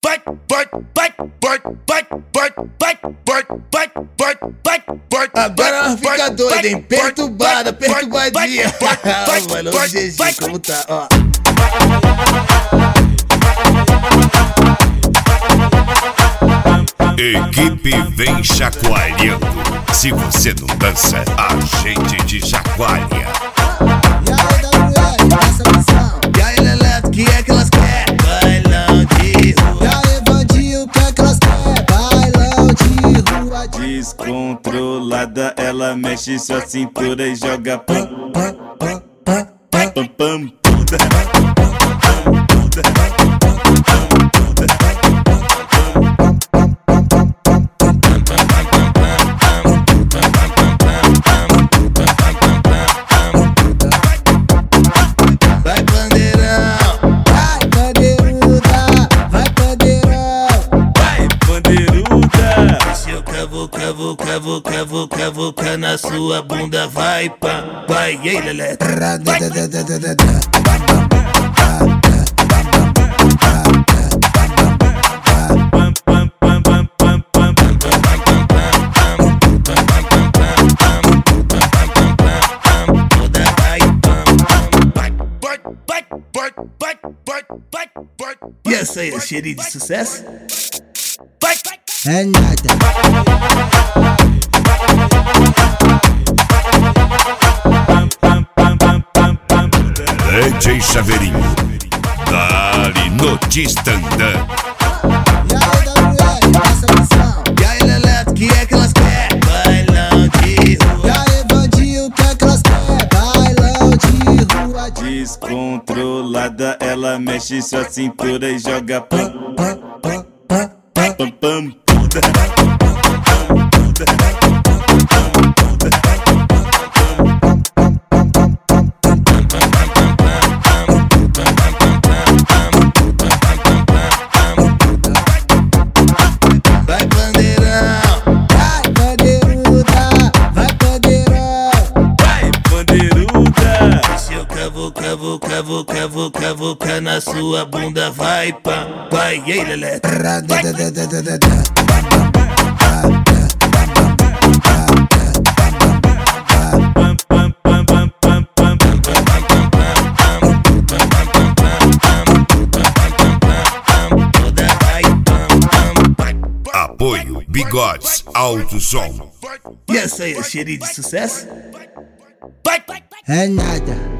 Agora ela fica doida, hein? Perturbada, perturbadinha. Mano, o GG, como tá, ó. Equipe vem chacoalhando. Se você não dança, a gente te chacoalha. E aí, WL, essa missão. E aí, Leleto, que é que elas querem? Bailão de rua. E aí, bandinho, que é que elas querem? Bailão de rua. Descontrolada, ela mexe sua cintura e joga pam, pam, pam, pam, pam, pam, pam. Cavuca na sua bunda, vai pá, vai, ei, Lelé. E essa aí é cheirinho de sucesso? É nada. DJ Chaveirinho, dali no Tistandã. E aí, WL, essa missão. E aí, Leleto, que é que elas querem? Bailão de rua. E aí, bandinho, que é que elas querem? Bailão de rua. Descontrolada, ela mexe sua cintura e joga pam, pam, pam, pam, pam, pam, pam. Cavuca na sua bunda, vai pá, vai, ei, Lelé. Apoio Bigodes Alto Som. E essa aí é cheirinho de sucesso? É nada.